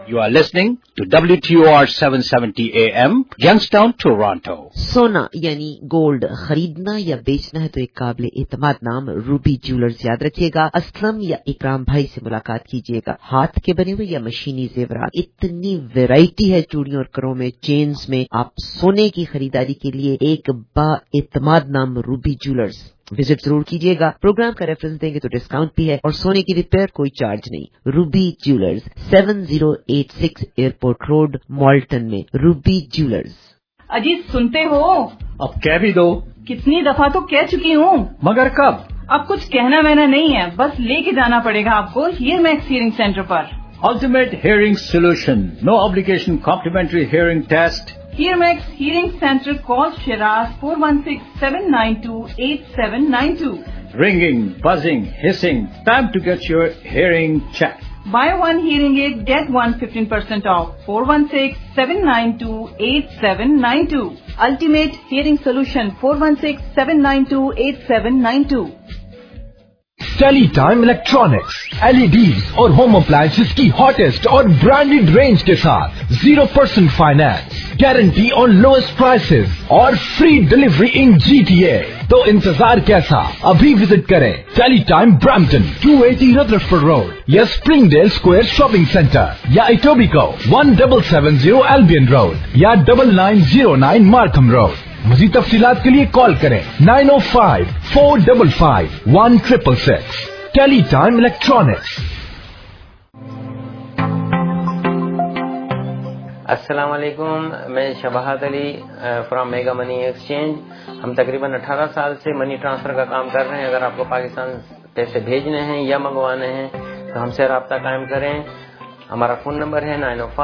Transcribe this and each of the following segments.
You are listening to WTOR 770 AM, Youngstown, Toronto. सोना यानी gold खरीदना या बेचना है तो एक काबिल एतमाद नाम रूबी ज्वेलर्स याद रखिएगा। असलम या इकराम भाई से मुलाकात कीजिएगा। हाथ के बने हुए या मशीनी जेवरात, इतनी वैरायटी है चूड़ियों और करों में, चेन्स में। आप सोने की खरीदारी के लिए एक बा एतमाद नाम रूबी ज्वेलर्स विजिट जरूर कीजिएगा। प्रोग्राम का रेफरेंस देंगे तो डिस्काउंट भी है और सोने की रिपेयर कोई चार्ज नहीं। Ruby jewellers 7086 airport road, Malton में। Ruby jewellers. अजीत सुनते हो? अब कह भी दो। कितनी दफा तो कह चुकी हूँ। मगर कब? अब कुछ कहना वहना नहीं है, बस लेके जाना पड़ेगा आपको हियर मैक्स हियरिंग सेंटर पर। Ultimate Hearing Solution. No obligation complimentary hearing test. Here Max Hearing Center. Call Shiraz 416-792-8792. Ringing, buzzing, hissing. Time to get your hearing checked. Buy one hearing aid, get one 15% off. 416-792-8792. Ultimate Hearing Solution. 416-792-8792. Teletime Electronics, LEDs और home appliances की hottest और branded range के साथ 0% finance, guarantee on lowest prices और free delivery in GTA। तो इंतजार कैसा, अभी विजिट करें टेलीटाइम ब्रैम्पटन 280 रदरफोर्ड रोड या स्प्रिंगडेल स्क्वायर शॉपिंग सेंटर या इटोबिको 1770 एल्बियन रोड या 9909 मार्कम रोड। मज़ीद तफसीलात के लिए कॉल करें 905-455-1666। Teletime electronics. अस्सलाम वालेकुम, मैं Shabahat Ali from mega money exchange. हम तकरीबन 18 साल से मनी ट्रांसफ़र का काम कर रहे हैं। अगर आपको पाकिस्तान पैसे भेजने हैं या मंगवाने हैं तो हमसे रब्ता कायम करें। हमारा फ़ोन नंबर है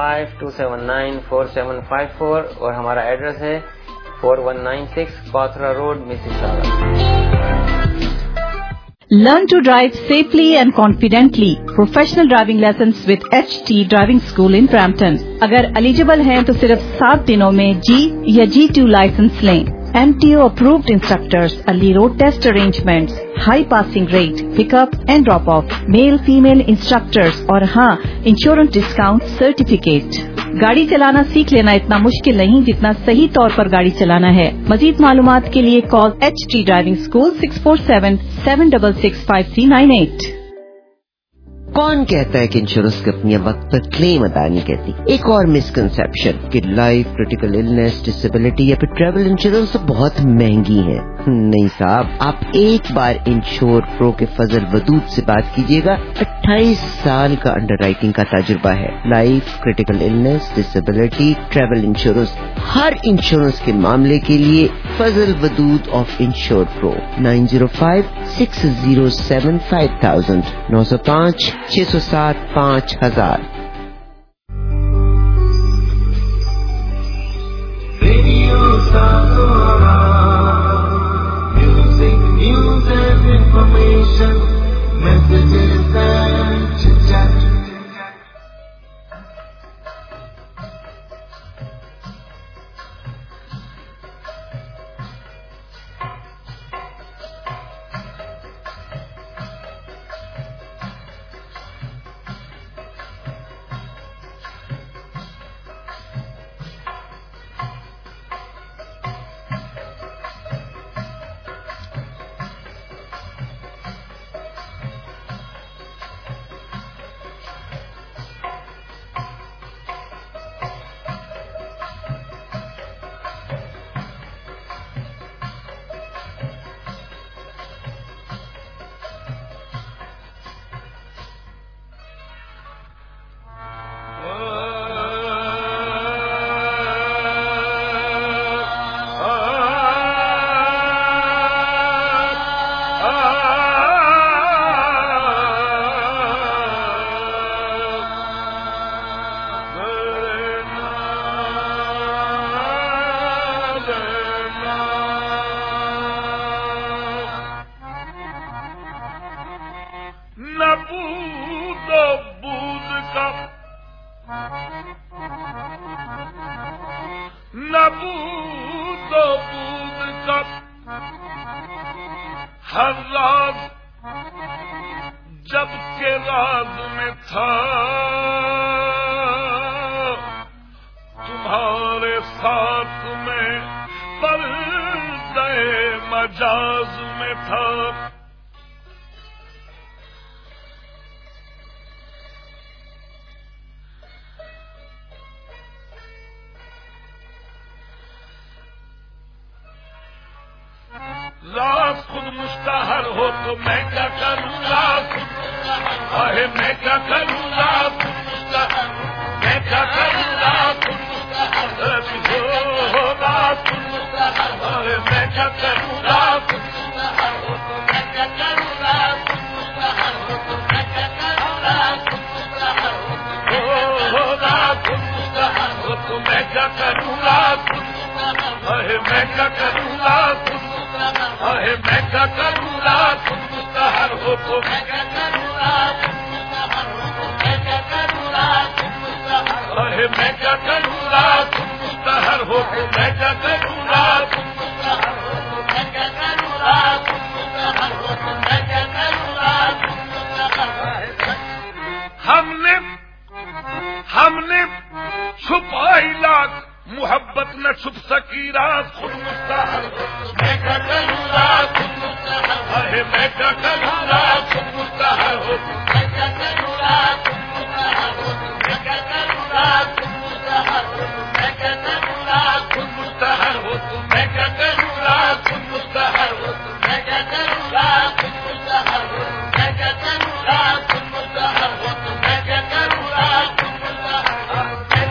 905-279-4754 और हमारा एड्रेस है 4196 Kothra Road, Mississauga. Learn to drive safely and confidently. Professional driving lessons with HT Driving School in Brampton. अगर एलिजिबल हैं तो सिर्फ 7 दिनों में G या G2 लाइसेंस लें। MTO approved instructors, early road test arrangements, high passing rate, pickup and drop off, male female instructors और हाँ इंश्योरेंस डिस्काउंट सर्टिफिकेट। गाड़ी चलाना सीख लेना इतना मुश्किल नहीं जितना सही तौर पर गाड़ी चलाना है। मजीद मालूमात के लिए कॉल HT ड्राइविंग स्कूल 647-766-5398। कौन कहता है कि इंश्योरेंस कंपनियां वक्त पर क्लेम अदा नहीं करती? एक और मिसकंसेप्शन कि लाइफ, क्रिटिकल इलनेस, डिसेबिलिटी या फिर ट्रैवल इंश्योरेंस तो बहुत महंगी है। नहीं साहब, आप एक बार इंश्योर प्रो के फजल वदूद से बात कीजिएगा। 28 साल का अंडरराइटिंग का तजुर्बा है। Life, critical illness, disability, travel insurance, हर इंश्योरेंस के मामले के लिए Fazal Wadood of insure pro 905-607-5000 905-607-5000। Music, news and information, messages and chit-chat. हर राज जब के राज में था तुम्हारे साथ में पर्दे मजाज में था। राज खुद मुस्तहर हो तो मैं क्या करूँ, राज अरे मैं क्या करूँ, राज खुद मुस्तहर, मैं क्या करूँ, राज खुद मुस्तहर हो, राज खुद मुस्तहर, अरे मैं क्या करूँ, राज खुद मुस्तहर हो तो मैं क्या करूँ, राज खुद मुस्तहर हो तो मैं क्या करूँ, राज खुद मुस्तहर हो, राज खुद मुस्तहर हो तो मैं क्या करूँ, राज खुद मुस्तहर, अरे मैं क्या करूँ, राज खुद अरे मैं क्या करूँ, राज खुद मुस्तहर हो तो मैं क्या करूँ, राज खुद मुस्तहर हो तो मैं क्या करूँ, राज खुद मुस्तहर, अरे मैं क्या करूँ, राज खुद मुस्तहर हो तो मैं क्या करूँ, राज खुद मुस्तहर हो तो मैं क्या करूँ, राज खुद मुस्तहर हो तो मैं क्या करूँ, राज खुद मुस्तहर। हमने छुपाई लाख मोहब्बत न छुप सकी, राज खुद मुस्तहर हो मैं क्या करूँ, राज खुद मुस्तहर, अरे मैं क्या करूँ, राज खुद मुस्तहर हो मैं क्या करूँ, राज खुद मुस्तहर हो मैं क्या करूँ, राज खुद मुस्तहर हो मैं क्या करूँ, राज खुद मुस्तहर हो मैं क्या करूँ, राज खुद मुस्तहर हो मैं क्या करूँ, राज खुद मुस्तहर हो मैं क्या करूँ, राज खुद मुस्तहर हो मैं क्या करूँ, राज खुद मुस्तहर।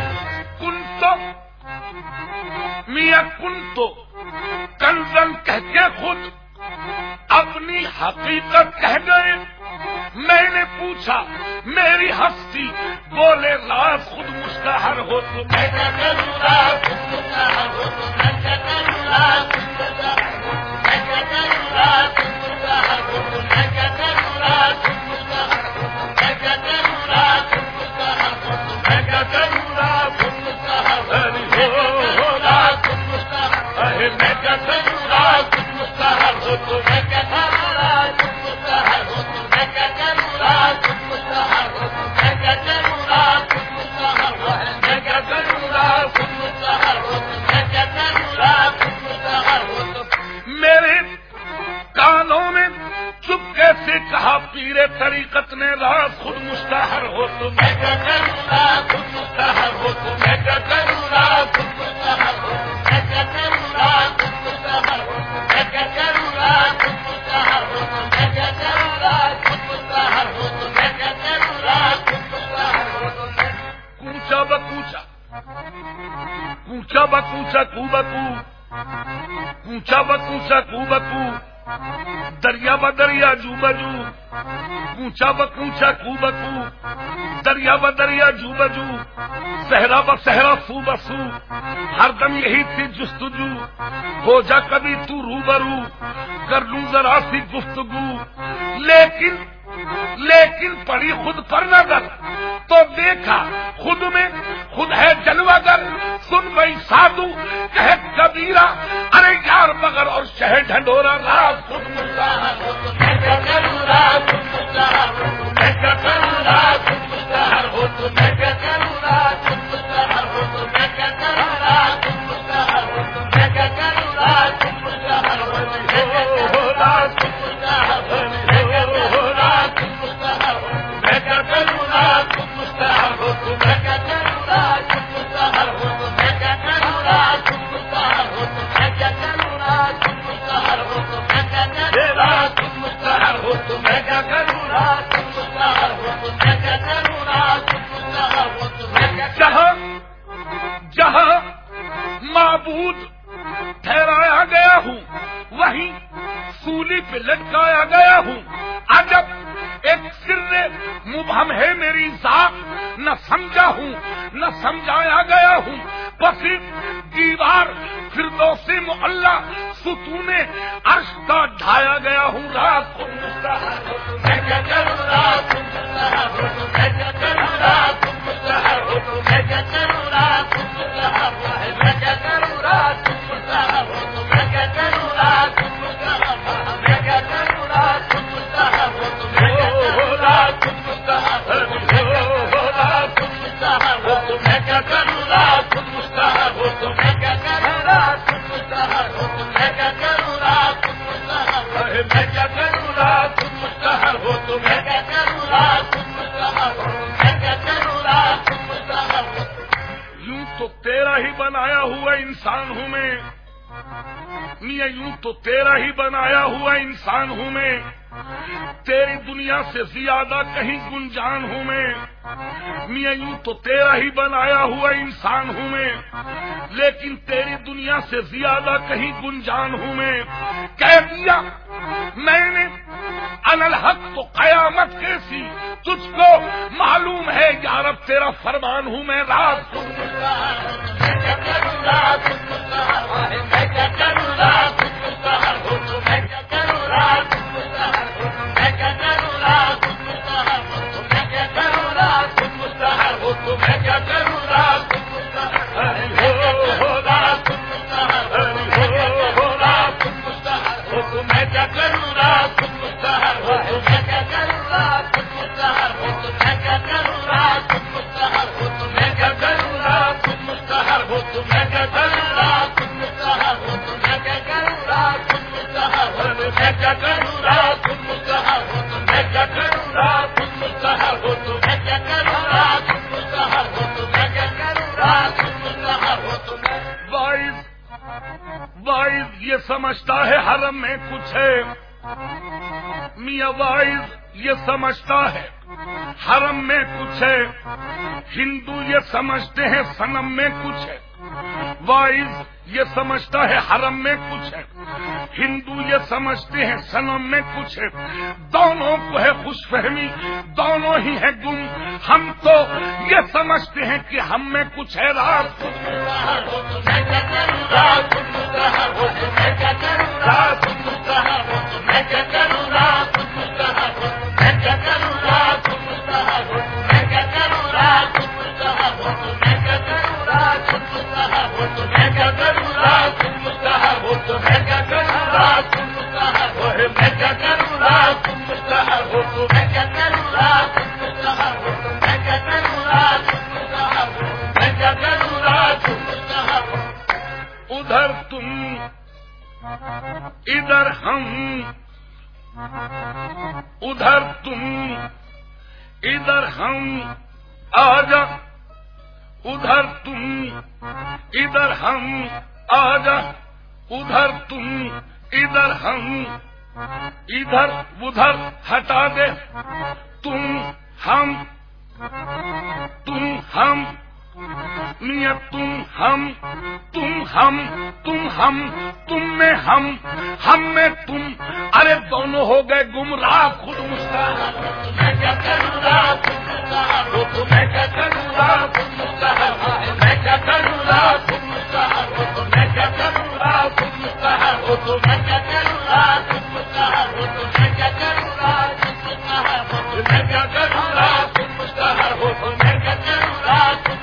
मियां कुन तो कंजन कह के खुद अपनी हकीकत कह गए। मैंने पूछा मेरी हस्ती, बोले राज खुद मुस्तहर हो तो मैं क्या करूँ, राज खुद मुस्तहर हो तो मैं क्या करूँ, राज खुद मुस्तहर हो मैं क्या करूँ, राज खुद मुस्तहर हो तो मैं क्या करूँ, राज खुद मुस्तहर हो मैं क्या करूँ, राज खुद मुस्तहर हो मैं क्या करूँ, राज खुद मुस्तहर हो राज खुद मुस्तहर, अरे मैं क्या करूँ, राज खुद मुस्तहर हो तो मैं क्या करूँ, राज खुद मुस्तहर हो तो मैं क्या करूँ, राज खुद मुस्तहर हो तो मैं क्या करूँ, राज खुद मुस्तहर हो मैं क्या करूँ, राज खुद मुस्तहर हो तो मैं क्या करूँ, राज खुद मुस्तहर हो तो। मेरे कानों में चुपके से कहा पीरे तरीकत ने, राज खुद मुस्तहर हो तो मैं क्या करूँ, राज खुद मुस्तहर हो तो मैं क्या करूँ, राज खुद मुस्तहर हो मैं क्या करूँ, राज खुद मुस्तहर हो मैं क्या करूँ, राज खुद मुस्तहर हो मैं क्या करूँ, राज खुद मुस्तहर हो तो मैं क्या करूँ, राज खुद मुस्तहर हो तो। कूचा बकूचा कूचा बकूचा कूबकू, कूचा बकूचा कूबकू, दरिया बदरिया जूबजू, कूचा बकूचा कूबकू, दरिया बदरिया जूबजू, सहरा बसहरा सू बसू, हरदम यही थी जुस्तजू, हो जा कभी तू रूबरू, कर लूं जरा सी गुफ्तगू, लेकिन पड़ी खुद पर नजर तो देखा खुद में खुद है जलवागर। सुन गई साधु कहे कबीरा, अरे यार मगर और शहर ढंढोरा, राज खुद मुस्तहर हो तो मैं क्या करूँ, राज खुद मुस्तहर हो तो मैं क्या करूँ, राज खुद मुस्तहर हो तो मैं क्या करूँ, राज खुद मुस्तहर हो तो मैं क्या करूँ, राज खुद मुस्तहर हो तो मैं क्या करूँ, राज खुद मुस्तहर हो राज खुद मुस्तहर हो राज खुद मुस्तहर हो मैं क्या करूँ, राज खुद मुस्तहर हो तो मैं क्या करूँ, राज खुद मुस्तहर हो तो मैं क्या करूँ, राज खुद मुस्तहर हो तो मैं क्या करूँ, राज खुद मुस्तहर हो तो मैं क्या करूँ, राज खुद मुस्तहर हो तो मैं क्या करूँ, राज खुद मुस्तहर हो तो मैं क्या करूँ, राज खुद मुस्तहर हो तो मैं क्या। जहाँ माबूद ठहराया गया हूँ वहीं सूली पे लटकाया गया हूँ। अजब एक सिर्रे मुबहम है मेरी जात, न समझा हूँ न समझाया गया हूँ। बस एक दीवार फिरदौसी मुअल्ला सुतूने अर्श का ढाया गया हूँ। राज खुद मुस्तहर हो तो मैं क्या करूँ, राज खुद मुस्तहर हो तो मैं क्या करूँ, राज खुद मुस्तहर हो तो मैं क्या करूँ, राज खुद मुस्तहर हो मैं क्या करूँ, राज खुद मुस्तहर हो तो मैं क्या करूँ, राज खुद मुस्तहर हो मैं क्या करूँ, राज खुद मुस्तहर हो तो मैं क्या करूँ, राज खुद मुस्तहर हो राज खुद मुस्तहर हो तो मैं क्या करूँ, राज खुद मुस्तहर बनाया हुआ इंसान हूँ मैं, मियाँ यूं तो तेरा ही बनाया हुआ इंसान हूँ मैं, तेरी दुनिया से ज्यादा कहीं गुंजान हूँ मैं, मियाँ यूं तो तेरा ही बनाया हुआ इंसान हूँ मैं, लेकिन तेरी दुनिया से ज्यादा कहीं गुंजान हूँ मैं। कह दिया मैंने अनल हक तो कयामत कैसी, तुझको मालूम है यारब तेरा फरमान हूँ मैं। रात ये समझता है हरम में कुछ है, मियाँ वाइज ये समझता है हरम में कुछ है, हिंदू ये समझते हैं सनम में कुछ है। वाइज ये समझता है हरम में कुछ है, हिंदू ये समझते हैं सनम में कुछ है। दोनों को है खुशफहमी, दोनों ही है गुम, हम तो ये समझते हैं कि हम में कुछ है। रात उधर तुम इधर हम, उधर तुम इधर हम, आजा उधर तुम इधर हम, आजा उधर तुम इधर हम, इधर उधर हटा दे, तुम हम मियाँ तुम हम, तुम में हम में तुम, अरे दोनों हो गए गुमराह। खुद मैं क्या करूँगा, मैं क्या करूँगा, मैं क्या करूँगा, मैं क्या करूँगा, मैं क्या करूँगा, मैं क्या करूँगा, मैं क्या करूँगा, मैं क्या करूँगा,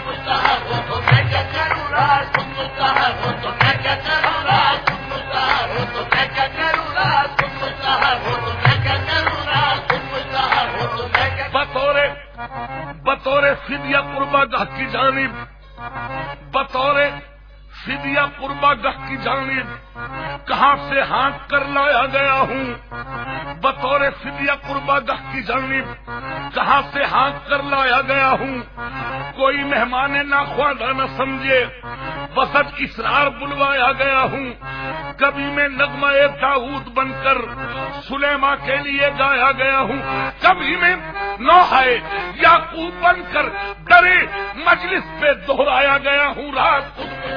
बतौरे फिदिया कुर्बागाह की जानिब, बतौरे फिदिया कुर्बागाह की जानिब कहाँ से हाँक कर लाया गया हूँ। बतौरे फिदिया कुर्बागाह की जानिब कहाँ से हाँक कर लाया गया हूँ। कोई मेहमान नाख्वादा न समझे, बसत इसरार बुलवाया गया हूँ। कभी मैं नगमा-ए दाऊद बनकर सुलेमा के लिए गाया गया हूँ, कभी मैं नौहाए याकूब बनकर डरे मजलिस पे दोहराया गया हूँ। रात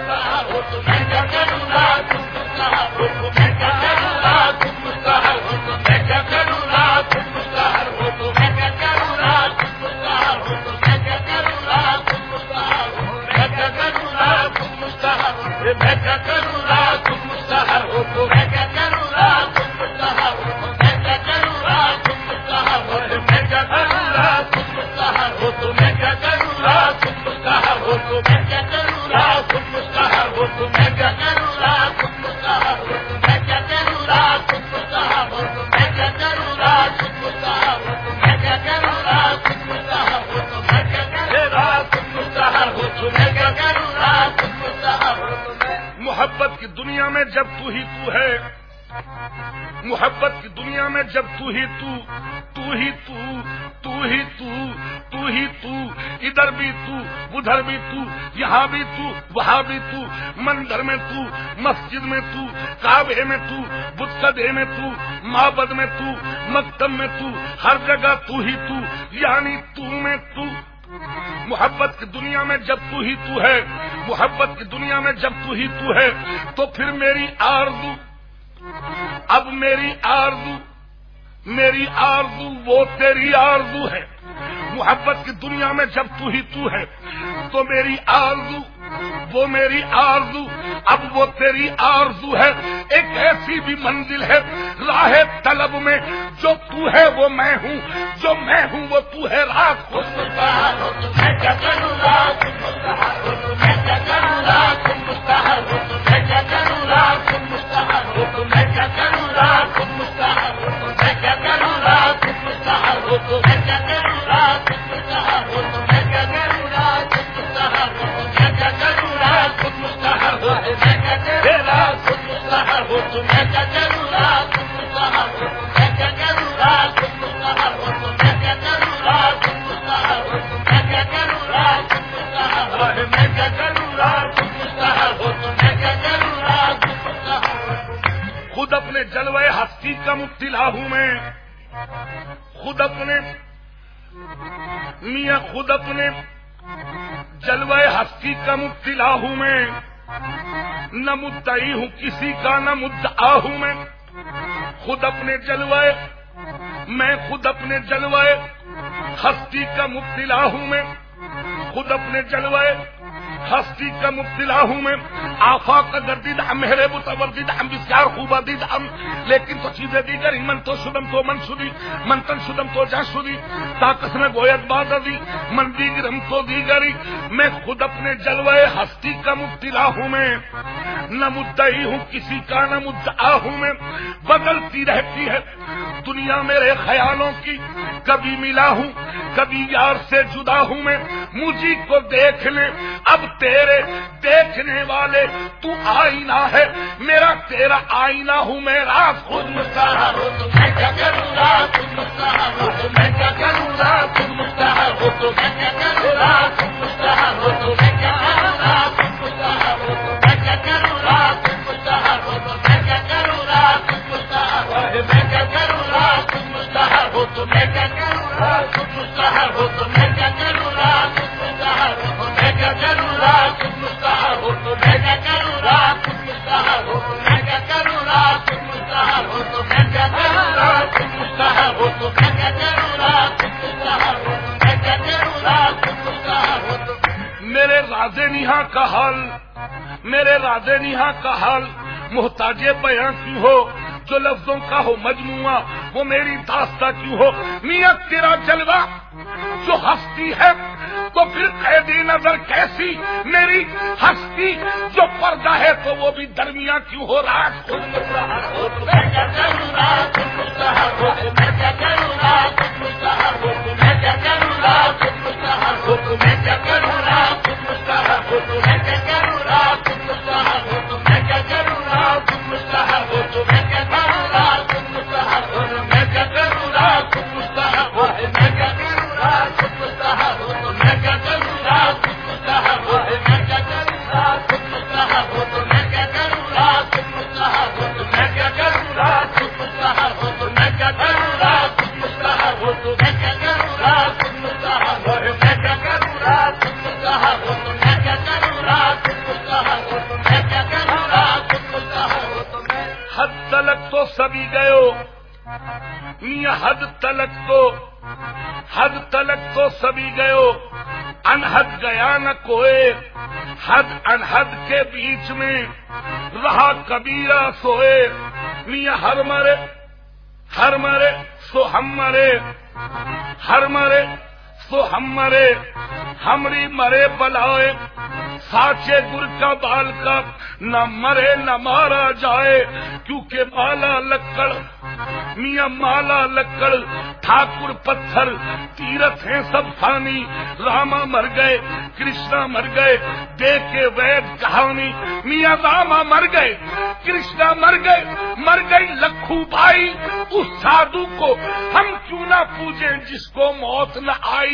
मोहब्बत की दुनिया में जब तू ही तू है, मोहब्बत की दुनिया में जब तू ही तू, तू ही तू, तू ही तू, तू ही तू, ادھر بھی تو ادھر بھی تو یہاں بھی تو وہاں بھی تو مندر میں تو مسجد میں تو کعبے میں تو بتکدے میں تو معبد میں تو مکتب میں تو ہر جگہ تو ہی تو یعنی تو میں تو محبت کی دنیا میں جب تو ہی تو ہے محبت کی دنیا میں جب تو ہی تو ہے تو پھر میری آرزو اب میری آرزو وہ تیری آرزو ہے محبت کی دنیا میں جب تو ہی تو ہے تو میری آرزو وہ میری آرزو اب وہ تیری آرزو ہے ایک ایسی بھی منزل ہے راہ طلب میں جو تو ہے وہ میں ہوں جو میں ہوں وہ تو ہے راہ خود خود اپنے جلوہ ہستی کا مبتلا ہوں میں خود اپنے جلوہ ہستی کا مبتلا ہوں میں نہ مدعی ہوں کسی کا نہ مدعا ہوں میں خود اپنے جلوہ ہستی کا مبتلا ہوں میں خود اپنے جلوہ ہستی کا مبتلا ہوں میں آفاق کا گردید ہم میرے متوردید ہم بسیار خوبہ دید ہم لیکن تو چیزیں دیگری من تو شدم تو من شدی من تن شدم تو جا شدی تاکس میں گویت بادی من دیگرم تو دیگری میں خود اپنے جلوہ ہستی کا مبتلا ہوں میں نہ مدعی ہوں کسی کا نہ مدعا ہوں میں بدلتی رہتی ہے دنیا میرے خیالوں کی کبھی ملا ہوں کبھی یار سے جدا ہوں میں مجھے کو دیکھ لے اب تیرے دیکھنے والے تو آئینہ ہے میرا تیرا آئینہ ہوں میں راز خود مستحر ہو تو میں کیا کروں راز خود مستحر ہو تو میں کیا کروں راز خود مستحر ہو تو میں کیا کروں راز خود مستحر ہو تو میں کیا کروں راز خود مستحر ہو تو میں کیا کروں راز خود مستحر ہو تو میں کیا کروں راز خود مستحر ہو میں کیا کروں راز خود مستحر ہو تو میں کیا کروں راز خود مستحر ہو تو میں کیا کروں راز خود مستحر ہو میں کیا کروں راز خود مستحر ہو تو میں کیا کروں راز خود مستحر ہو تو میں کیا کروں راز خود مستحر ہو تو میں کیا کروں راز خود مستحر ہو تو میں کیا کروں راز خود مستحر ہو تو میں کیا کروں راز خود مستحر ہو تو میرے راز نیہا کا حال میرے راز نیہا کا حال محتاج بیاں کیوں ہو جو لفظوں کا ہو مجموعہ وہ میری داستہ کیوں ہو میاں تیرا جلوہ جو ہستی ہے تو پھر قیدی نظر کیسی میری ہستی جو پردہ ہے تو وہ بھی درمیاں کیوں ہو راز خود مستحر ہو تو میں کیا کروں راز خود مستحر ہو تو میں کیا کروں راز خود مستحر ہو تو میں کیا کروں راز خود مستحر ہو تو میں کیا کروں راز خود مستحر ہو تو میں کیا کروں راز خود مستحر ہو تو میں کیا کروں راز خود مستحر ہو تو میں کیا کروں راز خود مستحر ہو تو میں کیا کروں راز خود مستحر ہو تو میں کیا کروں راز خود مستحر ہو تو میں کیا کروں راز خود مستحر ہو تو میں کیا کروں راز خود مستحر ہو تو میں کیا کروں راز خود مستحر ہو تو میں کیا کروں راز خود مستحر ہو تو میں کیا کروں راز خود مستحر ہو تو میں کیا کروں راز خود مستحر ہو تو میں کیا کروں راز خود مستحر ہو تو میں کیا کروں راز خود مستحر ہو تو میں کیا کروں راز خود مستحر ہو تو میں حد تلک تو سبھی گئے میاں حد تلک تو سبھی گئے انحد گیا نہ کوئے حد انحد کے بیچ میں رہا کبیرہ سوئے میاں ہر مرے سو ہم مرے ہر مرے سو ہم مرے ہمری مرے بلائے ساچے گر کا بال کا نہ مرے نہ مارا جائے کیونکہ مالا لکڑ میاں مالا لکڑ ٹھاکر پتھر تیرتھ ہیں سب فانی راما مر گئے کرشنا مر گئے دیکھے وید کہانی میاں راما مر گئے کرشنا مر گئی لکھو بھائی اس سادھو کو ہم کیوں نہ پوجیں جس کو موت نہ آئی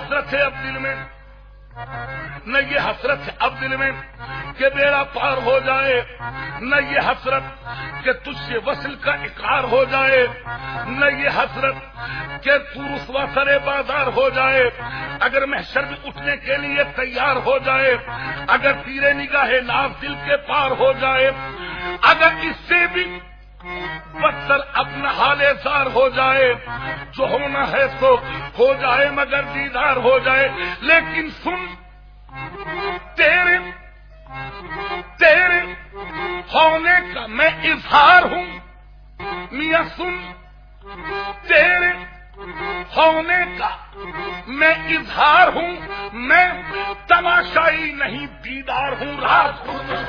حسرت ہے اب دل میں، نہ یہ حسرت ہے اب دل میں کہ بیڑا پار ہو جائے، نہ یہ حسرت کہ تجھ سے وصل کا اقرار ہو جائے، نہ یہ حسرت کہ تو رسوا سرے بازار ہو جائے، اگر محشر میں اٹھنے کے لیے تیار ہو جائے، اگر تیرے نگاہ ناز دل کے پار ہو جائے، اگر اس سے بھی بدتر اپنا حال زار ہو جائے، جو ہونا ہے سو ہو جائے مگر دیدار ہو جائے، لیکن سن تیرے ہونے کا میں اظہار ہوں، میاں سن تیرے ہونے کا میں اظہار ہوں، میں تماشائی نہیں دیدار ہوں، رات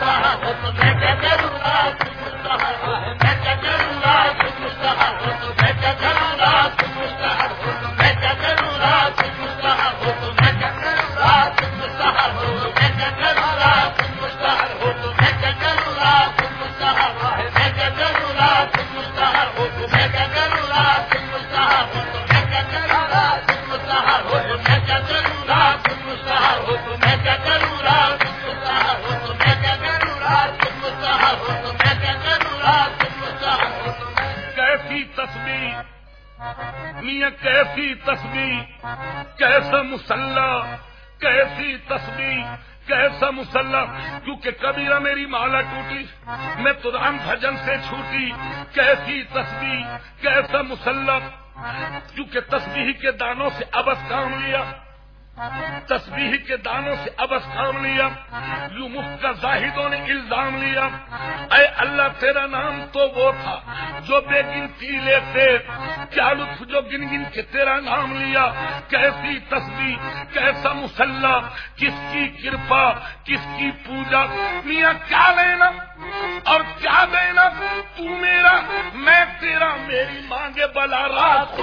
میاں کیسی تسبیح، کیسا مسلح، کیسی تسبیح، کیسا مسلح، کیونکہ کبیرہ میری مالا ٹوٹی، میں تو رام بھجن سے چھوٹی، کیسی تسبیح، کیسا مسلح، کیونکہ تسبیح کے دانوں سے ابس کام لیا، تسبیح کے دانوں سے ابس کام لیا، یوں مفت کا زاہدوں نے الزام لیا، اے اللہ تیرا نام تو وہ تھا جو بے گنتی لیتے، کیا لطف جو گن گن کے تیرا نام لیا، کیسی تسبیح، کیسا مسلح، کس کی کرپا، کس کی پوجا، میاں کیا لینا اور کیا دینا، تو میرا میں تیرا، میری مانگے بلا رات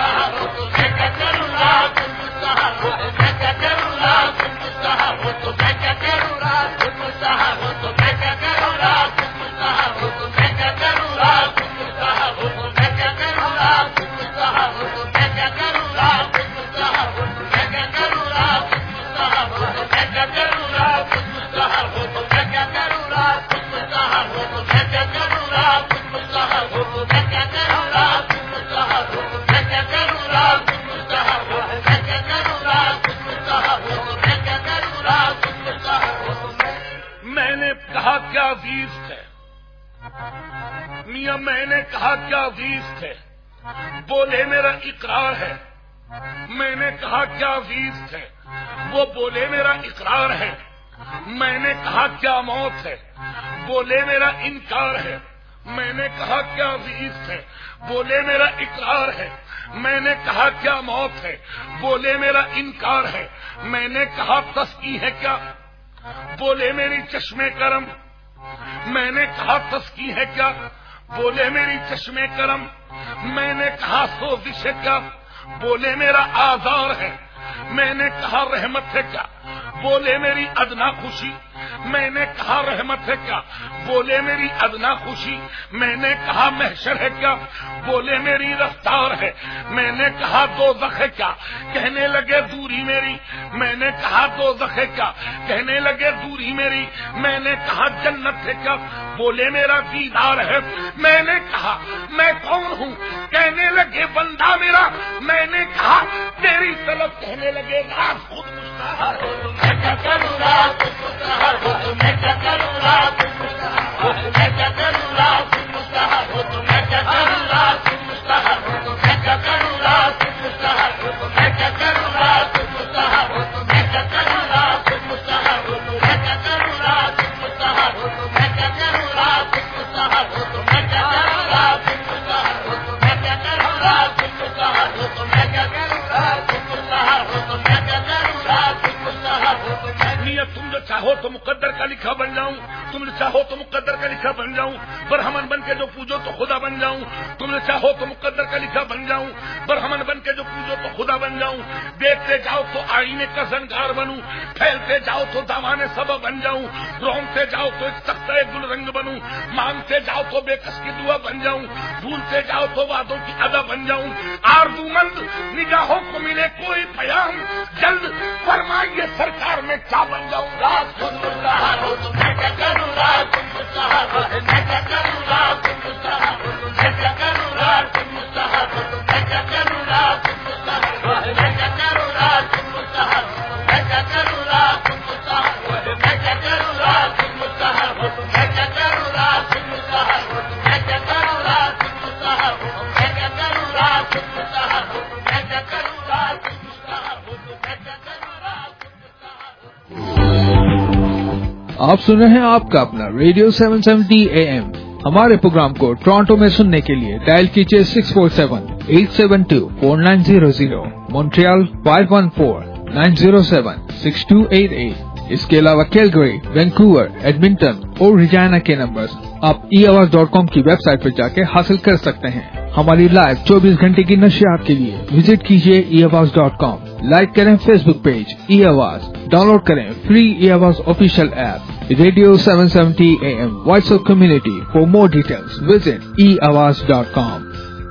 کیا عزیز تھے میاں، میں نے کہا کیا عزیز تھے، بولے میرا اقرار ہے، میں نے کہا کیا عزیز تھے، وہ بولے میرا اقرار ہے، میں نے کہا کیا موت ہے، بولے میرا انکار ہے، میں نے کہا کیا عزیز تھے، بولے میرا اقرار ہے، میں نے کہا کیا موت ہے، بولے میرا انکار ہے، میں نے کہا تسکی ہے کیا، بولے میری چشمے کرم، میں نے کہا تسکی ہے کیا، بولے میری چشمے کرم، میں نے کہا سوزش ہے کیا، بولے میرا آزار ہے، میں نے کہا رحمت ہے کیا، بولے میری ادنا خوشی، میں نے کہا رحمت ہے کیا، بولے میری ادنا خوشی، میں نے کہا محشر ہے کیا، بولے میری رفتار ہے، میں نے کہا دوزخ ہے کیا، کہنے لگے دوری میری، میں نے کہا دوزخ ہے کیا، کہنے لگے دوری میری، میں نے کہا جنت ہے کیا، بولے میرا دیدار ہے، میں نے کہا میں کون ہوں، کہنے لگے بندہ میرا، میں نے کہا تیری طلب، کہنے لگے راز خود مشتاق ہو، میں کیا کروں راز خود مشتاق ہو، میں کیا کروں راز خود مشتاق ہو، میں کیا کروں راز خود مشتاق ہو، میں کیا کروں راز خود مشتاق ہو، میں کیا کروں راز خود مشتاق ہو، میں کیا کروں راز خود مشتاق ہو، میں کیا کروں راز خود مشتاق ہو، میں کیا کروں راز خود مشتاق ہو، میں کیا کروں راز خود مشتاق ہو، میں کیا کروں راز خود مشتاق ہو، میں کیا کروں راز خود مشتاق ہو، میں کیا کروں راز خود مشتاق ہو، میں کیا کروں راز خود مشتاق ہو، تم جو चाहो तो मुकद्दर का लिखा बन जाऊं, तुमने चाहो तो मुकद्दर का लिखा बन जाऊं, बरहमन बन के जो पूजो तो खुदा बन जाऊं, तुमने चाहो तो मुकद्दर का लिखा बन जाऊं, बरहमन बन के जो पूजो तो खुदा बन जाऊं। देखते जाओ तो आईने का ज़नकार बनूं, फैलते जाओ तो दामाने सबब बन जाऊं, रोंगते जाओ तो एक तख्ता गुलरंग बनूं, मांगते जाओ तो बेकस की दुआ बन जाऊं, भूलते जाओ तो वादों की अदा बन जाऊं। आरज़ूमंद निगाहों को मिले कोई पयाम, जल्द फरमाइए सरकार में क्या बन जाऊं। रात खुद मुस्तहार हो तो मैं क्या करूं, रात खुद मुस्तहार हो तो मैं क्या करूं, रात खुद मुस्तहार हो तो मैं क्या करूं, रात खुद मुस्तहार हो तो मैं क्या करूं, रात खुद मुस्तहार हो तो मैं क्या करूं, रात खुद मुस्तहार हो तो मैं क्या करूं, रात खुद मुस्तहार हो तो मैं क्या करूं, रात खुद मुस्तहार हो तो मैं क्या करूं, रात खुद मुस्तहार हो तो मैं क्या करूं, रात खुद मुस्तहार हो तो मैं क्या करूं, रात खुद मुस्तहार हो तो मैं क्या करूं, रात खुद मुस्तहार हो तो मैं क्या करूं, रात खुद मुस्तहार। आप सुन रहे हैं आपका अपना रेडियो 770 AM। हमारे प्रोग्राम को टोरंटो में सुनने के लिए डायल कीजिए 647-872-4900, मॉन्ट्रियल 514-907-6288। इसके अलावा कैलगरी, वैंकूवर, एडमिंटन और रिजाना के नंबर्स आप eAwaaz.com की वेबसाइट पर जाके हासिल कर सकते हैं। हमारी लाइव 24 घंटे की नशियात के लिए विजिट कीजिए eAwaaz.com। लाइक करें फेसबुक पेज eAwaaz, डाउनलोड करें free eAwaaz official app radio 770 AM voice of community. For more details visit eAwaaz.com।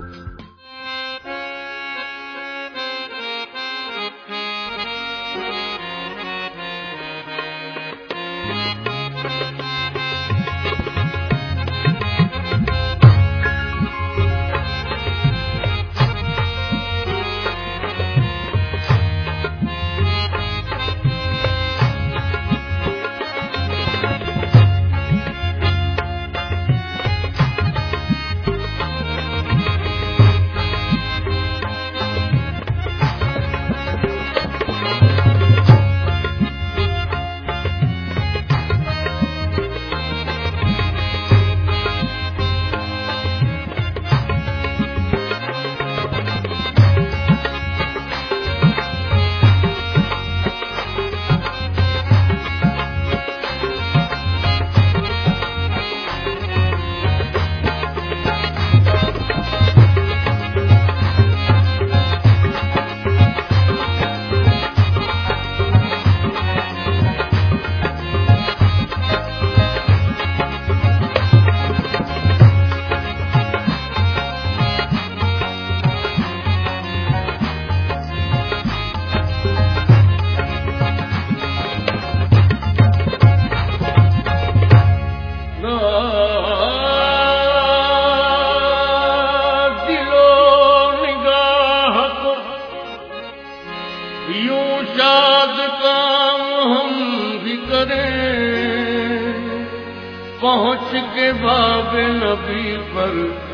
पहुँच के बाब नबी पर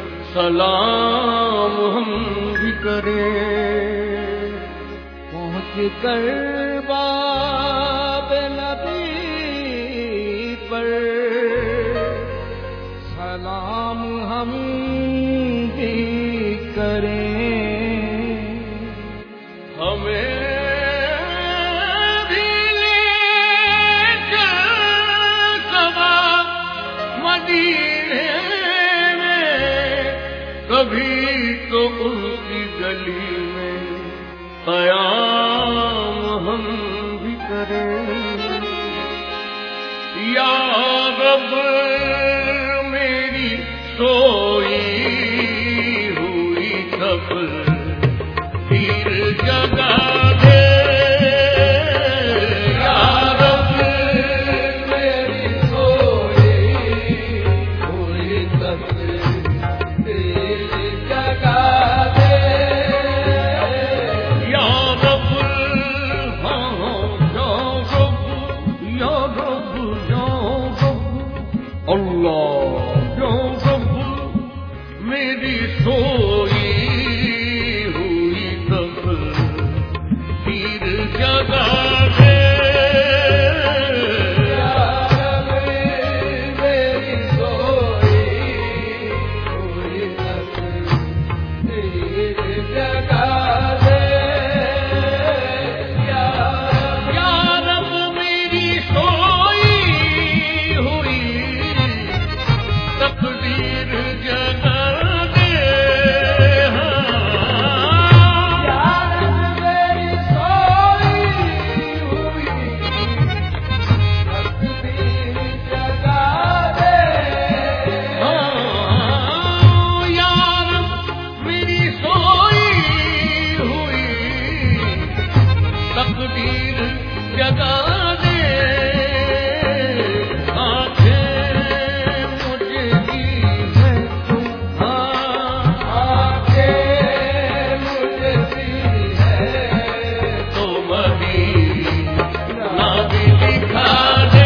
सलाम हम भी करें, पहुँच कर बाब नबी पर सलाम हम भी करें। हमें कभी तो उनकी गली में क़याम हम भी करें। या रब मेरी सोई हुई खबर पीर जगा दे। या रब मेरी सोई हुई खबर تقدیر جگا دے آنکھیں مجھے دی ہے آنکھیں مجھے دی ہے تو مدینہ بھی دکھا دے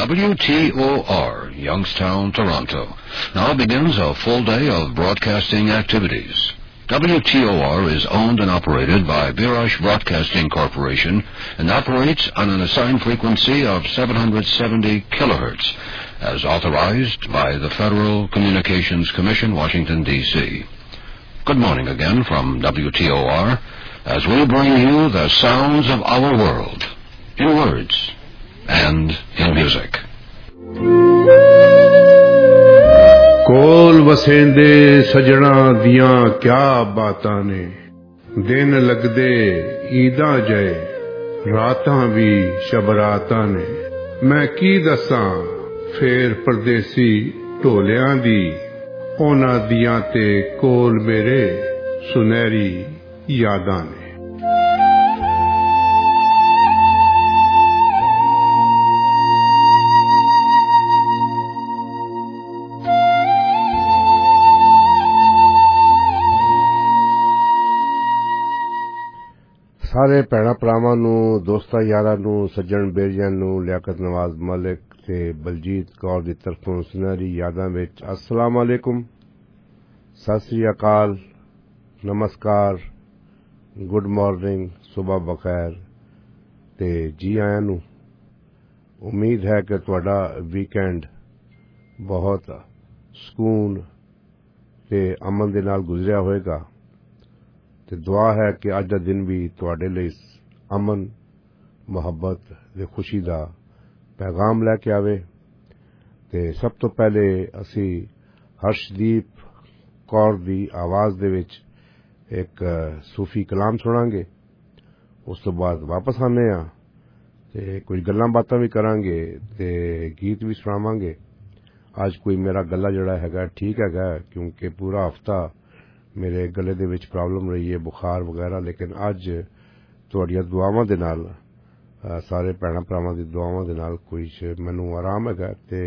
WTOR, Youngstown, Toronto. Now begins a full day of broadcasting activities. WTOR is owned and operated by Virash Broadcasting Corporation and operates on an assigned frequency of 770 kilohertz, as authorized by the Federal Communications Commission, Washington, D.C. Good morning again from WTOR, as we bring you the sounds of our world, in words and in music. ਕੋਲ ਵਸੇਂਦੇ ਸਜਣਾ ਦੀਆਂ ਕਿਆ ਬਾਤਾਂ ਨੇ, ਦਿਨ ਲੱਗਦੇ ਈਦਾਂ ਜਏ, ਰਾਤਾਂ ਵੀ ਸ਼ਬਰਾਤਾਂ ਨੇ। ਮੈਂ ਕੀ ਦੱਸਾਂ ਫੇਰ ਪਰਦੇਸੀ ਢੋਲਿਆਂ ਦੀ, ਉਹਨਾਂ ਦੀਆਂ ਤੇ ਕੋਲ ਮੇਰੇ ਸੁਨਹਿਰੀ ਯਾਦਾਂ ਨੇ। ਸਾਰੇ ਭੈਣਾਂ ਭਰਾਵਾਂ ਨੂੰ, ਦੋਸਤਾਂ ਯਾਰਾਂ ਨੂੰ, ਸੱਜਣ ਬੇਰੀਆਂ ਨੂੰ ਲਿਆਕਤ ਨਵਾਜ਼ ਮਲਿਕ ਤੇ ਬਲਜੀਤ ਕੌਰ ਦੀ ਤਰਫੋਂ ਸੁਨਹਿਰੀ ਯਾਦਾਂ ਵਿੱਚ ਅਸਲਾਮ ਅਲੈਕੁਮ, ਸਤਿ ਸ੍ਰੀ ਅਕਾਲ, ਨਮਸਕਾਰ, ਗੁੱਡ ਮਾਰਨਿੰਗ, ਸੁਬਹ ਬਖੈਰ ਤੇ ਜੀ ਆਇਆਂ ਨੂੰ। ਉਮੀਦ ਹੈ ਕਿ ਤੁਹਾਡਾ ਵੀਕਐਂਡ ਬਹੁਤ ਸਕੂਨ ਤੇ ਅਮਨ ਦੇ ਨਾਲ ਗੁਜ਼ਰਿਆ ਹੋਵੇਗਾ ਤੇ ਦੁਆ ਹੈ ਕਿ ਅੱਜ ਦਾ ਦਿਨ ਵੀ ਤੁਹਾਡੇ ਲਈ ਅਮਨ, ਮੁਹੱਬਤ ਤੇ ਖੁਸ਼ੀ ਦਾ ਪੈਗਾਮ ਲੈ ਕੇ ਆਵੇ। ਤੇ ਸਭ ਤੋਂ ਪਹਿਲੇ ਅਸੀਂ ਹਰਸ਼ਦੀਪ ਕੌਰ ਦੀ ਆਵਾਜ਼ ਦੇ ਵਿੱਚ ਇੱਕ ਸੂਫੀ ਕਲਾਮ ਸੁਣਾਂਗੇ, ਉਸ ਤੋਂ ਬਾਅਦ ਵਾਪਸ ਆਨੇ ਆ ਤੇ ਕੁਝ ਗੱਲਾਂ ਬਾਤਾਂ ਵੀ ਕਰਾਂਗੇ ਤੇ ਗੀਤ ਵੀ ਸੁਣਾਵਾਂਗੇ। ਅੱਜ ਕੋਈ ਮੇਰਾ ਗਲਾ ਜਿਹੜਾ ਹੈਗਾ ਠੀਕ ਹੈਗਾ, ਕਿਉਂਕਿ ਪੂਰਾ ਹਫਤਾ ਮੇਰੇ ਗਲੇ ਦੇ ਵਿੱਚ ਪ੍ਰੋਬਲਮ ਰਹੀ ਹੈ, ਬੁਖਾਰ ਵਗੈਰਾ, ਲੇਕਿਨ ਅੱਜ ਤੁਹਾਡੀਆਂ ਦੁਆਵਾਂ ਦੇ ਨਾਲ, ਸਾਰੇ ਭੈਣਾਂ ਭਰਾਵਾਂ ਦੀ ਦੁਆਵਾਂ ਦੇ ਨਾਲ ਕੁਝ ਮੈਨੂੰ ਆਰਾਮ ਹੈਗਾ। ਤੇ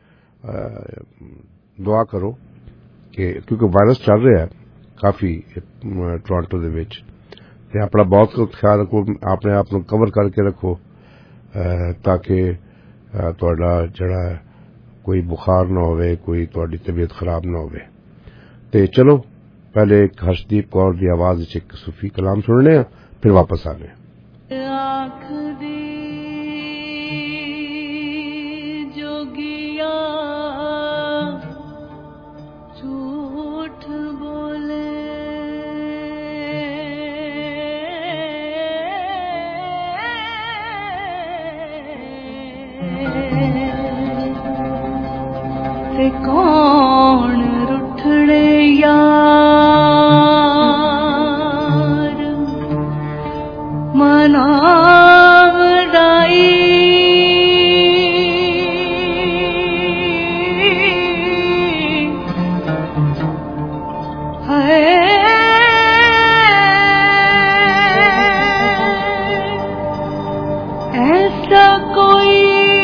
ਦੁਆ ਕਰੋ ਕਿ ਕਿਉਂਕਿ ਵਾਇਰਸ ਚੱਲ ਰਿਹਾ ਕਾਫੀ ਟੋਰਾਂਟੋ ਦੇ ਵਿੱਚ, ਤੇ ਆਪਣਾ ਬਹੁਤ ਖਿਆਲ ਰੱਖੋ, ਆਪਣੇ ਆਪ ਨੂੰ ਕਵਰ ਕਰਕੇ ਰੱਖੋ ਤਾਂ ਕਿ ਤੁਹਾਡਾ ਜਿਹੜਾ ਕੋਈ ਬੁਖਾਰ ਨਾ ਹੋਵੇ, ਕੋਈ ਤੁਹਾਡੀ ਤਬੀਅਤ ਖਰਾਬ ਨਾ ਹੋਵੇ। ਤੇ ਚਲੋ پہلے ایک ہرشدیپ کور دی آواز وچ ایک صوفی کلام سننے ہیں، پھر واپس آنے ہیں۔ کون رٹھڑے یار منام ڈائی ہے ایسا کوئی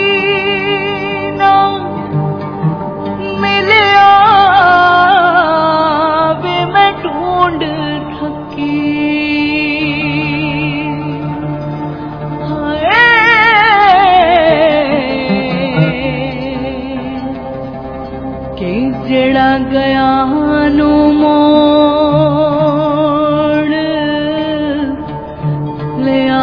گیا نو موڑ لیا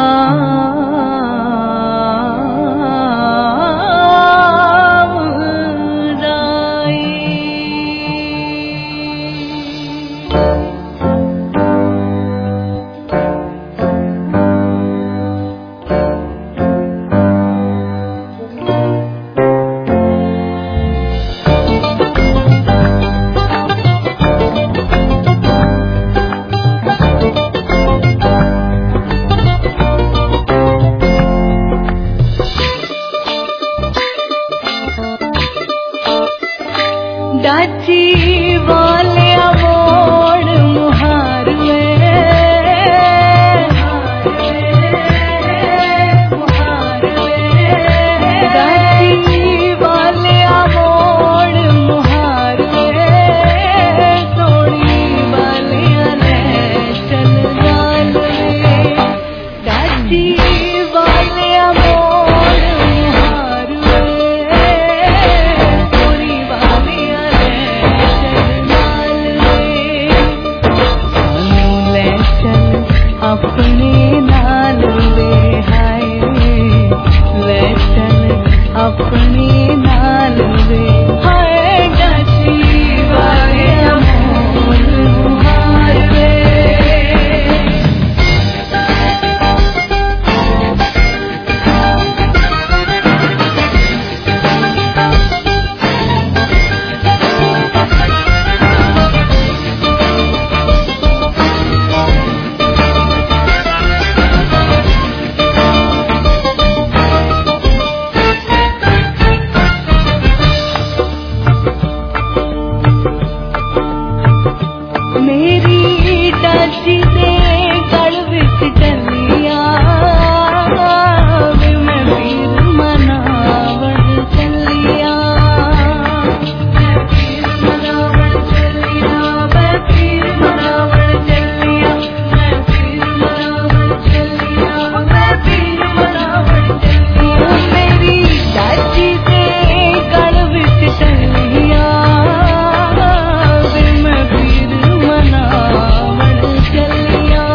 ਚਾਚੀ ਦੇ ਗਲ ਵਿੱਚ ਚੱਲਿਆ ਵੇ ਮੈਂ ਪੀਰ ਮਨਾਵਣ ਚੱਲਿਆ ਮੈਂ ਪੀਰ ਮਨਾਵਣ ਚੱਲਿਆ ਮੈਂ ਪੀਰ ਮਨਾਵਣ ਚੱਲਿਆ ਮੈਂ ਪੀਰ ਮਨਾਵਣ ਚੱਲਿਆ ਮੈਂ ਪੀਰ ਮਨਾਵਣ ਚੱਲਿਆ ਮੇਰੀ ਚਾਚੀ ਦੇ ਗਲ ਵਿੱਚ ਚੱਲਿਆ ਵੇ ਮੈਂ ਪੀਰ ਮਨਾਵਣ ਚੱਲਿਆ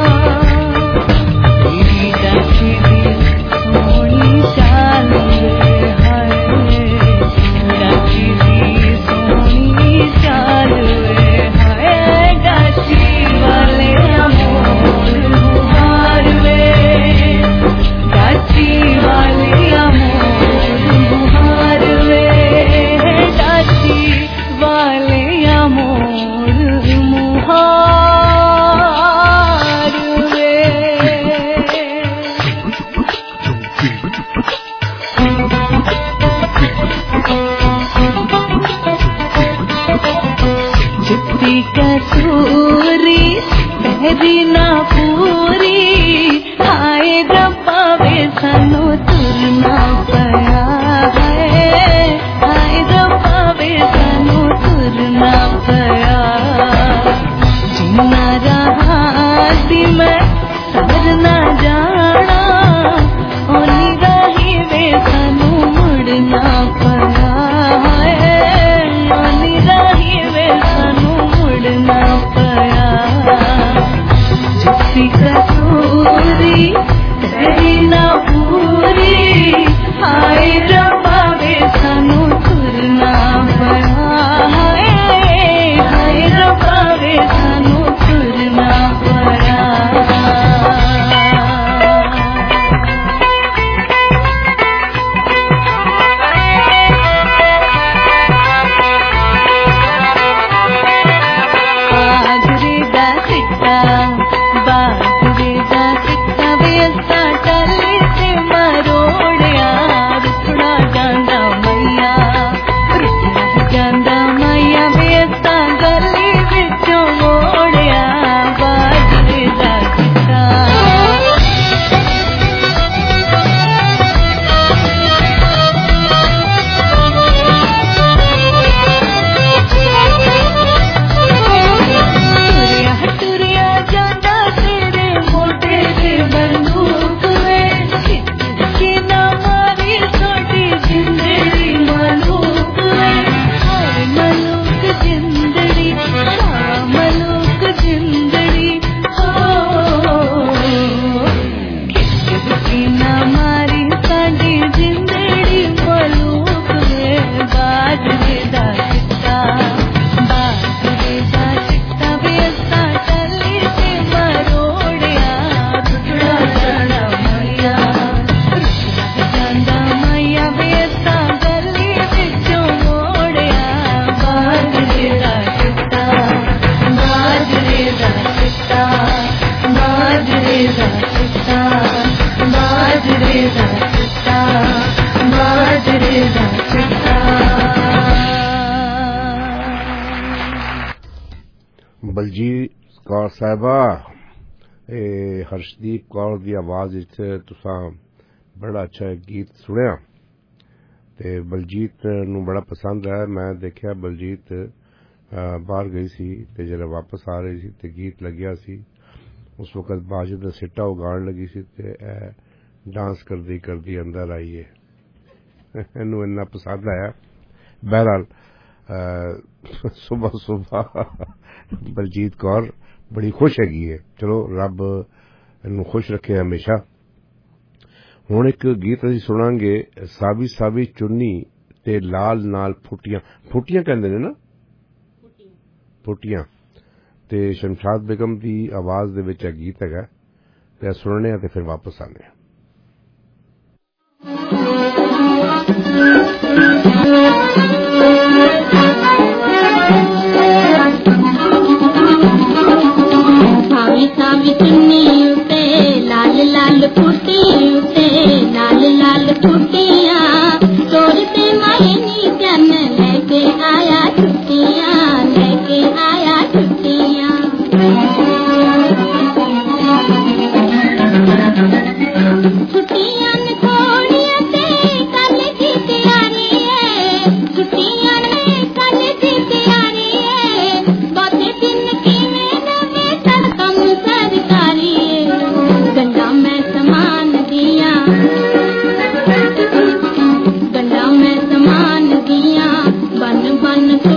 ਮੇਰੀ ਚਾਚੀ ਦੀ ਸੋਹਣੀ ਚਾਲ ਵੇ ਹਾਏ ਚਾਚੀ ਦੀ ਸੋਹਣੀ ਚਾਲ ਵੇ ਹਾਏ ਚਾਚੀ ਵਾਲੇ ਅਮੋਲ ਮੁਹਾਰ ਵੇ ਚਾਚੀ ਵਾਲੇ ਅਮੋਲ ਮੁਹਾਰ ਵੇ ਚਾਚੀ ਵਾਲੇ ਅਮੋਲ ਮੁਹਾਰ ਵੇ चिट्ठी कसूरी पहरी ना पूरी हाय रब्बा वे सानू तुरना पया है हाय रब्बा वे सानू तुरना पया जिन्ना रहा दी मैं सबर ना जाना ओनी राही वे सानू मुड़ना पया है ओनी राही वे सानू मुड़ना पया जिसकी कसूरी तेरी ना पूरी हाय रब्बा वे सानू तुरना पया हाय रब्बा वे सानू तुरना पया बाजरे दा सिक्का वे असा टली से मरोड़िया रुकड़ा जांदा मैया वे असा गली विचों मोड़िया बाजरे दा सिक्का तुरिया जांदा तेरे मोटे ते बंदूक वे कि ना मारी छोटी जिंदड़ी मलूक वे हाय मलूक जिंदड़ी मलूक जिंदड़ी कि ना मारी साडी जिंदड़ी मलूक वे बाजरे दा सिक्का वे असा टली से मरोड़िया रुकड़ा जांदा मैया वे असा गली विचों मोड़िया बाजरे दा सिक्का बाजरे दा सिक्का बाजरे दा सिक्का बाजरे दा सिक्का बाजरे दा सिक्का बलजीत कौर साहिबा हर्षदीप कौर की आवाज तुसां बड़ा अच्छा गीत सुनिया ते बलजीत नू बड़ा पसंद है। मैं देखा बलजीत बाहर गई सी ते जरा वापस आ रही सी ते गीत लग्या सी उस वक्त बाजू दा सिट्टा उगाड़ लगी सी ते डांस करदी करदी अंदर आई है इनू इन्ना पसंद आया। बहरहाल सुबह सुबह बलजीत कौर बड़ी खुश हैगी है। चलो रब इनू खुश रखे हमेशा। हुण एक गीत असीं सुणांगे सावी सावी चुन्नी ते लाल नाल फुटियां फुटियां कहंदे ने ना फुटियां ते शमशाद बेगम दी आवाज दे विच गीत हैगा ते सुनने ते फिर वापस आने। सावी सावी चुन्नी उते लाल लाल फुटी उते लाल लाल फुटियां तोड़ते मायनी जन लेके आया छुट्टियां लेके आया छुट्टियां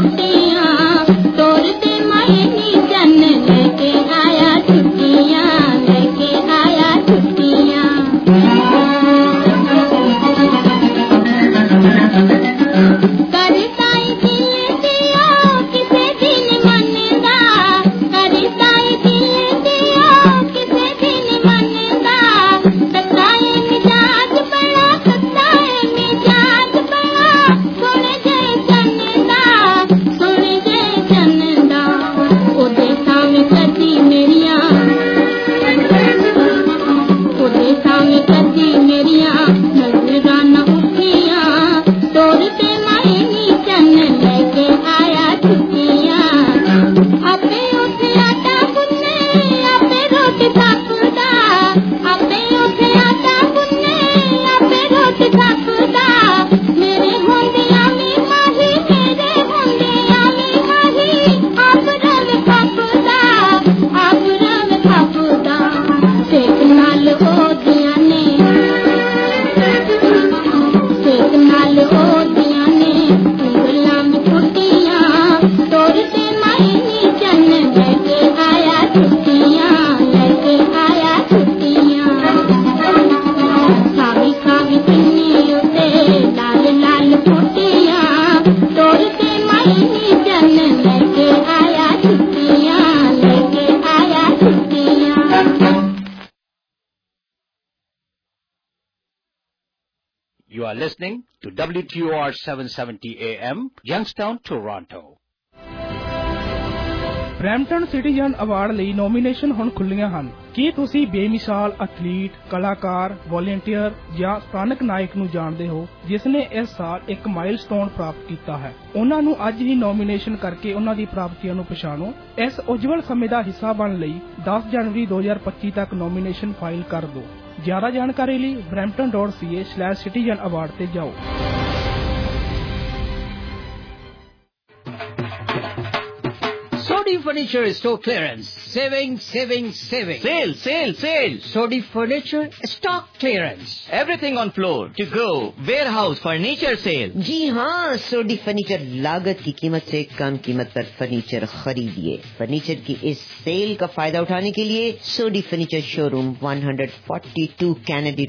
छुट्टियां तोड़ते मायनी चन लेके आया छुट्टियां लेके आया छुट्टियां करताई दिल दिया किसे दिन मनदा करताई दिल दिया किसे दिन मनदा सताए मिजाज बड़ा सताए मिजाज बड़ा सुन जय चन्दा ओदे सामने कदी मेरिया नजराना उठियां तोड़ते मायनी चन लेके आया छुट्टियां आपे उठे आटा गुन्ने आपे रोटी थापदा आपे उठे आटा गुन्ने आपे रोटी थापदा मेरे होंदिया में माही मेरे होंदिया में माही आप रव थापदा सेक नाल ओदियां ने उंगलां में छुट्टियां तोड़ते मायनी चन लेके आया छुट्टियां लेके आया छुट्टियां खावी खावी पिन्नी उते लाल लाल फुटियां तोड़ते मायनी चन लेके आया छुट्टियां लेके आया छुट्टियां You are listening to WTOR 770 AM, Youngstown, Toronto. Brampton citizen award ਲਈ ਨੋਮੀਨੇਸ਼ਨ ਹੁਣ ਖੁੱਲ੍ਹੀਆਂ ਹਨ। ਕੀ ਤੁਸੀਂ ਬੇਮਿਸਾਲ ਐਥਲੀਟ, ਕਲਾਕਾਰ, ਵॉलੰਟੀਅਰ ਜਾਂ ਸਥਾਨਕ ਨਾਇਕ ਨੂੰ ਜਾਣਦੇ ਹੋ ਜਿਸ ਨੇ ਇਸ ਸਾਲ ਇੱਕ ਮਾਈਲਸਟੋਨ ਪ੍ਰਾਪਤ ਕੀਤਾ ਹੈ? ਉਹਨਾਂ ਨੂੰ ਅੱਜ ਹੀ ਨੋਮੀਨੇਸ਼ਨ ਕਰਕੇ ਉਹਨਾਂ ਦੀ ਪ੍ਰਾਪਤੀਆਂ ਨੂੰ ਪਛਾਣੋ। ਇਸ ਉਜਵਲ ਸਮੇਂ ਦਾ ਹਿੱਸਾ ਬਣਨ ਲਈ 10 ਜਨਵਰੀ 2025 ਤੱਕ ਨੋਮੀਨੇਸ਼ਨ ਫਾਈਲ ਕਰ ਦਿਓ। ਜ਼ਿਆਦਾ ਜਾਣਕਾਰੀ ਲਈ brampton.ca/citizen award ਤੇ ਜਾਓ। Sodi Furniture Store Clearance. Saving. Sale. Sodi Furniture Stock Clearance. Everything on floor, to go, warehouse, furniture sale. जी हाँ, सोडी फर्नीचर लागत की कीमत से कम कीमत पर फर्नीचर खरीदिए। फर्नीचर की इस सेल का फायदा उठाने के लिए सोडी फर्नीचर शोरूम 142 कैनेडी